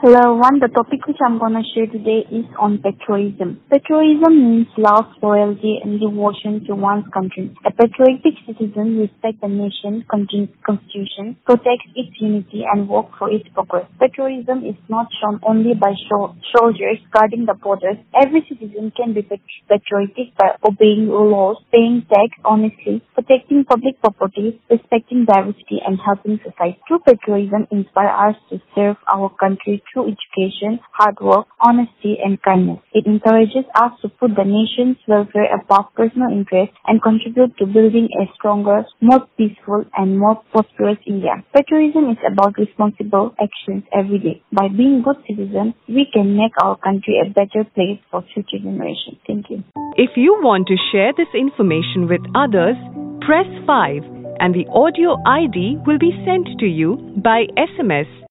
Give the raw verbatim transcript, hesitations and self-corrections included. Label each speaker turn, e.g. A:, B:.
A: Hello, one, the topic which I'm going to share today is on patriotism. Patriotism means love, loyalty, and devotion to one's country. A patriotic citizen respects the nation, constitution, protects its unity, and works for its progress. Patriotism is not shown only by show, soldiers guarding the borders. Every citizen can be patriotic by obeying laws, paying tax honestly, protecting public property, respecting diversity, and helping society. True patriotism inspires us to serve our country through education, hard work, honesty, and kindness. It encourages us to put the nation's welfare above personal interest and contribute to building a stronger, more peaceful, and more prosperous India. Patriotism is about responsible actions every day. By being good citizens, we can make our country a better place for future generations. Thank you.
B: If you want to share this information with others, press five and the audio I D will be sent to you by S M S